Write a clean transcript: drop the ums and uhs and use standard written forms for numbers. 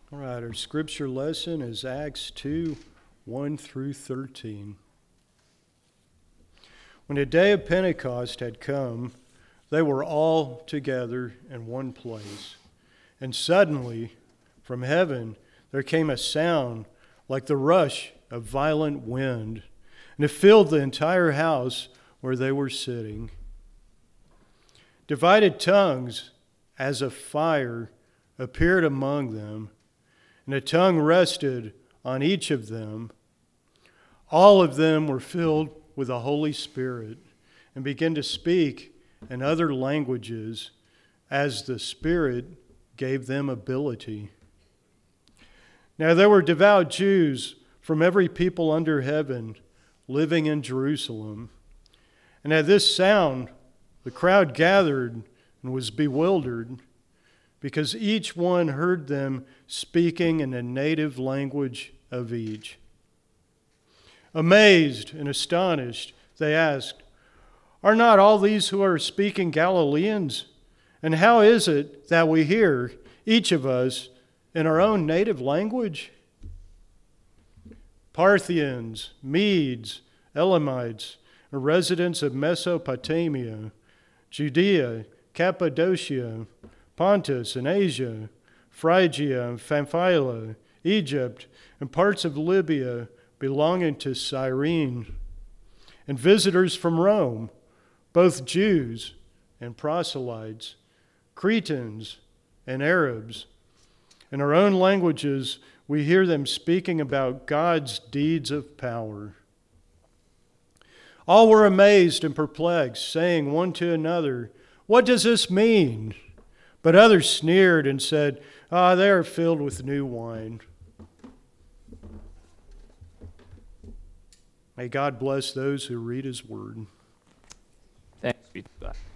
All right, our scripture lesson is Acts 2, 1 through 13. When the day of Pentecost had come, they were all together in one place. And suddenly, from heaven, there came a sound like the rush of violent wind, and it filled the entire house where they were sitting. Divided tongues as of fire appeared among them, and a tongue rested on each of them. All of them were filled with the Holy Spirit and began to speak in other languages as the Spirit gave them ability. Now there were devout Jews from every people under heaven living in Jerusalem. And at this sound, the crowd gathered and was bewildered, because each one heard them speaking in the native language of each. Amazed and astonished, they asked, "Are not all these who are speaking Galileans? And how is it that we hear, each of us, in our own native language?" Parthians, Medes, Elamites, residents of Mesopotamia, Judea, Cappadocia, Pontus and Asia, Phrygia and Pamphylia, Egypt, and parts of Libya belonging to Cyrene, and visitors from Rome, both Jews and proselytes, Cretans and Arabs. In our own languages, we hear them speaking about God's deeds of power. All were amazed and perplexed, saying one to another, "What does this mean?" But others sneered and said, "They are filled with new wine." May God bless those who read His word. Thanks be to God.